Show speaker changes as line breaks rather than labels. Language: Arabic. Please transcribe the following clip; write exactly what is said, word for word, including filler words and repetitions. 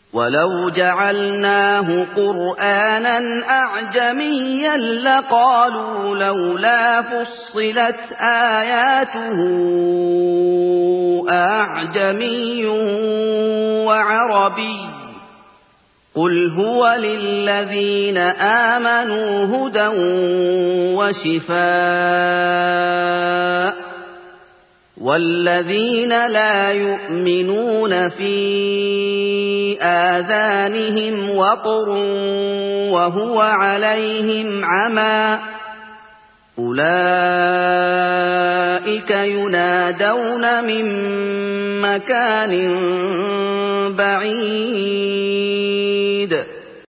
وَلَوْ جَعَلْنَاهُ قُرْآنًا أَعْجَمِيًّا لَّقَالُوا لَوْلَا فُصِّلَتْ آيَاتُهُ أَأَعْجَمِيٌّ وَعَرَبِيٌّ ۗ قُلْ هُوَ لِلَّذِينَ آمَنُوا هُدًى وَشِفَاءٌ ۖ وَالَّذِينَ لَا يُؤْمِنُونَ فِي آذَانِهِمْ وَقْرٌ وَهُوَ عَلَيْهِمْ عَمًى أُولَٰئِكَ يُنَادَوْنَ مِن مَّكَانٍ بَعِيدٍ